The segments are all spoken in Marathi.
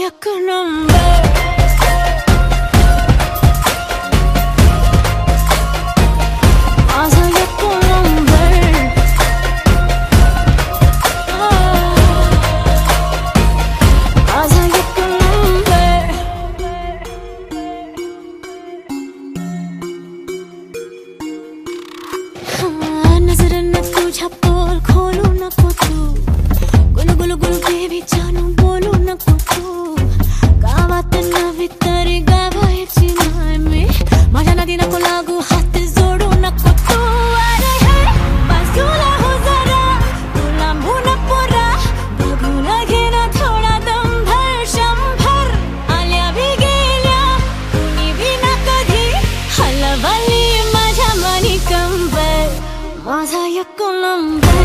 एक नंबर माझा एक नंबर माझा एक नंबर नजरेनं तुझ्या पोल खोलू नको तू गुलू गुलू गुलू बेबी जानू बोलू नको तू गावात नवी तरी गावायची नाही मी माझ्या नदी नको लागू हात जोडू नको तू अरे हे बाजूला हो जरा तू लांबू नको रा बघून घे ना थोडा दमभर शंभर आल्या भी गेल्या कुणी भी ना कधी हलवली माझ्या मनी कंबर माझा एक नंबर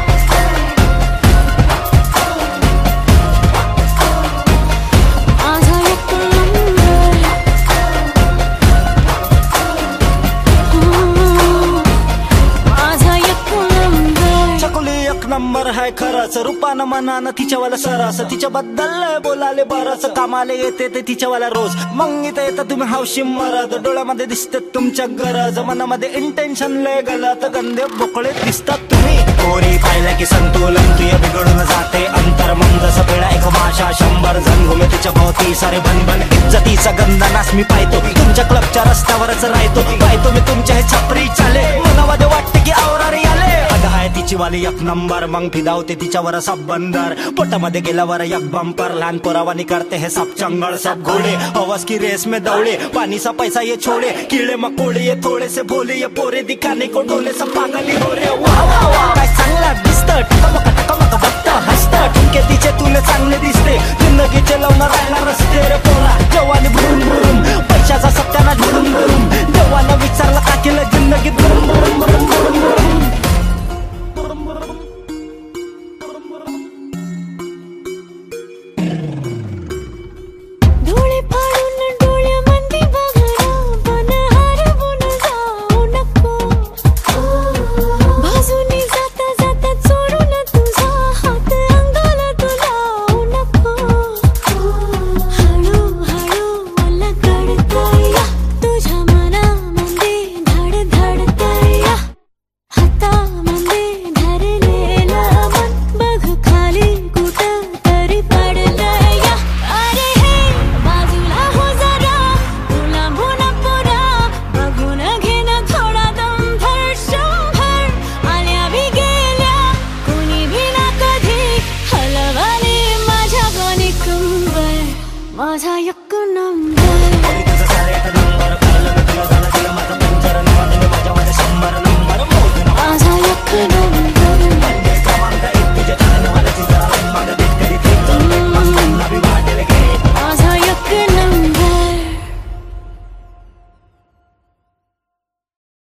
नंबर है खरंच रूपानं मनानं तिच्यावाला सरस तिच्याबद्दल बोलाले बरंच कामाले येते ते तिच्यावाला रोज मग इथे येतं तुम्ही हौशी मरद डोळ्यामध्ये दिसते तुमच्या गरज मनामध्ये इंटेन्शन लय गलत गंदे बोकळे दिसतात तुम्ही कोरी पाहिलं की संतुलन तुझे बिघडून जाते अंतर मन जसं पेळा एक माशा 100 जण घुमे तिच्या भोवती सारे बनबन इज्जतीचा गंधनास मी पाहतो तुमच्या क्लबच्या रस्त्यावरच राहतो मी तुमच्या हे छपरी चाले मनामध्ये वाटते की आवरारी आले आहे तिची वाली एक नंबर मग फिदावते तिच्यावर सब बंदर पोटामध्ये गेल्यावर एक बंपर लहान पोरावानी करते हे सब चंगळ सब घोडे हवस की रेस में दौड़े पानी सा पैसा ये छोड़े कीड़े मकोड़े ये थोड़े से भोले ये पोरे दिखाने को ढोले सब पागली हो रे वाह वाह वाह काय चांगला दिसतं टकमक बघतं हसतं ठुमके तिचे तुले चांगले दिसते जिंदगीचे लावणार राहणार रस्ते रे पोरा जवानी भरून भरून पैशाचा सत्याना झुरून भरून देवानं विचारलं का केलं जिंदगीत भरून